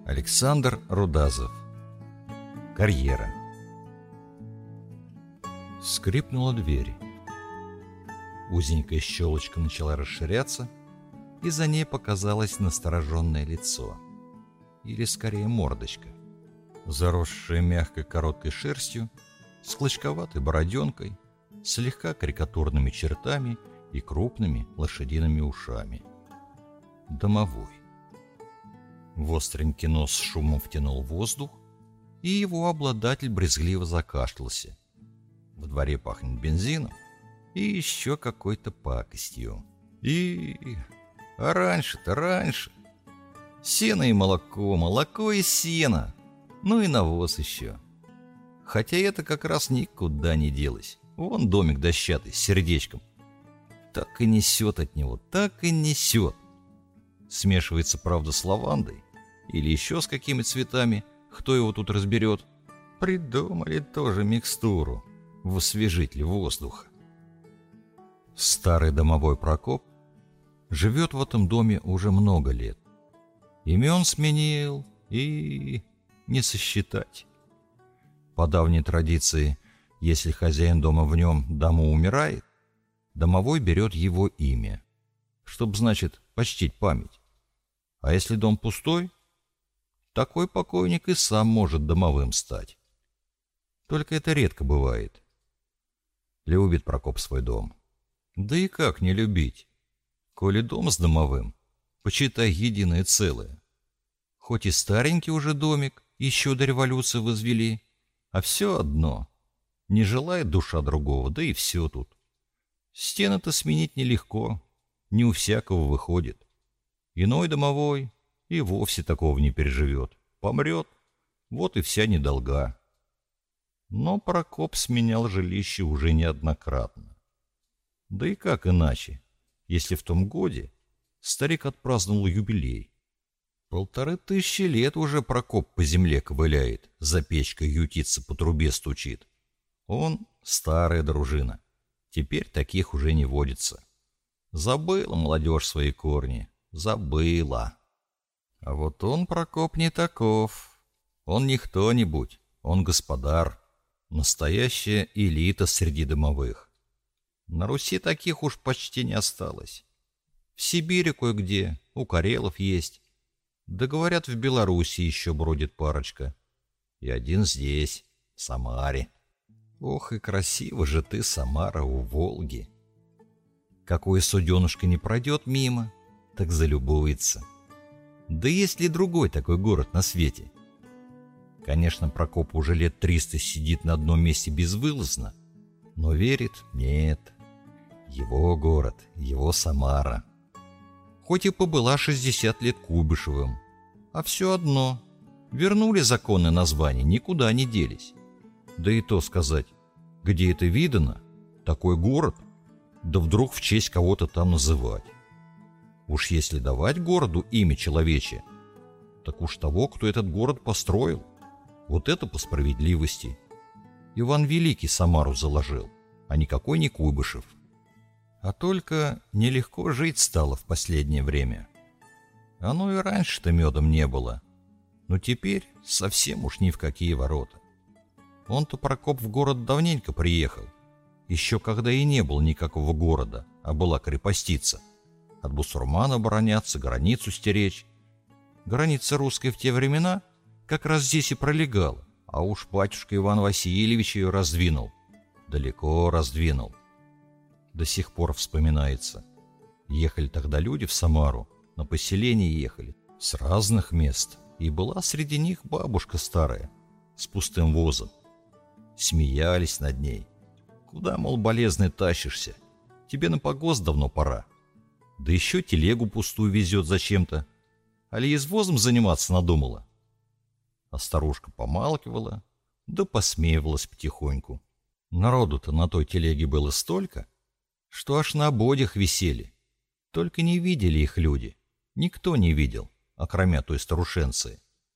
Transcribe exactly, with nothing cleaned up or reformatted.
Александр Рудазов. Карьера. Скрипнула дверь. Узенькая щелочка начала расширяться, и за ней показалось настороженное лицо. Или скорее мордочка, заросшая мягкой короткой шерстью, с клочковатой бороденкой, слегка карикатурными чертами и крупными лошадиными ушами. Домовой. Востренький нос с шумом втянул воздух, и его обладатель брезгливо закашлялся. В дворе пахнет бензином и еще какой-то пакостью. И... А раньше-то раньше. Сено и молоко, молоко и сено. Ну и навоз еще. Хотя это как раз никуда не делось. Вон домик дощатый с сердечком. Так и несет от него, так и несет. Смешивается, правда, с лавандой или еще с какими цветами, кто его тут разберет. Придумали тоже микстуру в освежитель воздуха. Старый домовой Прокоп живет в этом доме уже много лет. Имен сменил и не сосчитать. По давней традиции, если хозяин дома в нем давно умирает, домовой берет его имя, чтоб, значит, почтить память. А если дом пустой, такой покойник и сам может домовым стать. Только это редко бывает. Любит Прокоп свой дом. Да и как не любить, коли дом с домовым, почитай, единое целое. Хоть и старенький уже домик, еще до революции возвели, а все одно. Не желает душа другого, да и все тут. Стены-то сменить нелегко, не у всякого выходит. Иной домовой и вовсе такого не переживет. Помрет, вот и вся недолга. Но Прокоп сменял жилище уже неоднократно. Да и как иначе, если в том годе старик отпраздновал юбилей. Полторы тысячи лет уже Прокоп по земле ковыляет, за печкой ютится, по трубе стучит. Он старая дружина, теперь таких уже не водится. Забыла молодежь свои корни, забыла. А вот он, Прокоп, не таков. Он не кто-нибудь, он господар, настоящая элита среди домовых. На Руси таких уж почти не осталось. В Сибири кое-где, у карелов есть. Да, говорят, в Белоруссии еще бродит парочка. И один здесь, в Самаре. Ох, и красиво же ты, Самара, у Волги. Какое суденушка не пройдет мимо, так залюбуется. Да есть ли другой такой город на свете? Конечно, Прокоп уже лет триста сидит на одном месте безвылазно, но верит, нет. Его город, его Самара. Хоть и побыла шестьдесят лет Куйбышевым, а все одно, вернули законы названия, никуда не делись. Да и то сказать, где это видано, такой город, да вдруг в честь кого-то там называть. Уж если давать городу имя человече, так уж того, кто этот город построил. Вот это по справедливости. Иван Великий Самару заложил, а никакой не Куйбышев. А только нелегко жить стало в последнее время. Оно и раньше-то медом не было, но теперь совсем уж ни в какие ворота. Он-то, Прокоп, в город давненько приехал, еще когда и не было никакого города, а была крепостица. От бусурман обороняться, границу стеречь. Граница русская в те времена как раз здесь и пролегала, а уж батюшка Иван Васильевич ее раздвинул, далеко раздвинул. До сих пор вспоминается. Ехали тогда люди в Самару, на поселение ехали, с разных мест, и была среди них бабушка старая, с пустым возом. Смеялись над ней. Куда, мол, болезный тащишься? Тебе на погост давно пора. Да еще телегу пустую везет зачем-то. Али извозом заниматься надумала? А старушка помалкивала, да посмеивалась потихоньку. Народу-то на той телеге было столько, что аж на ободях висели. Только не видели их люди. Никто не видел, окромя той старушенции.